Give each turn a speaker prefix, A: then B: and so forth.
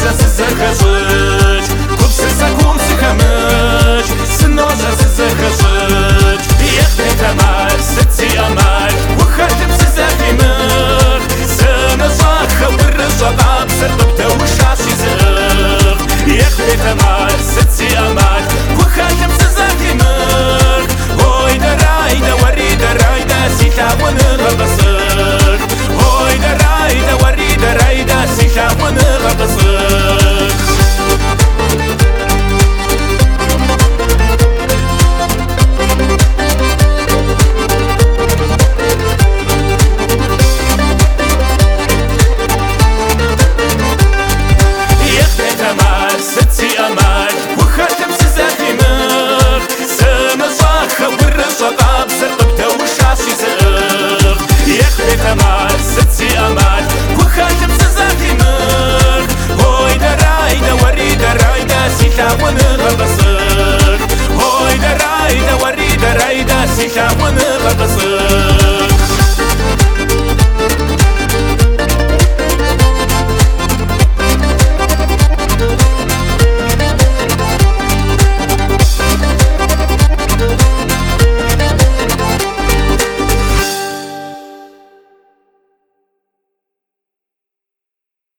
A: سزخشج كوبسسكم سخمج سنوجا سزخشج يخدت مال ستي أمال وخاتم سزاكمر سنصاخ والرجضاب سربت وشاشي زغ يخدت مال ستي أمال وخاتم سزاكمر هوي درايدا وريدا رايدا سيتا ونغبصر هوي درايدا وريدا رايدا سيتا ونغبصر ستي أمال وخاتم سزاكمر سنصاخ والرجضاب سرقبته وشاشي زغ يخلف أمال ستي أمال وخاتم سزاكمر هوي درايدا وريدا رايدا سيتا ونغبصر هوي درايدا وريدا رايدا سيتا ونغبصر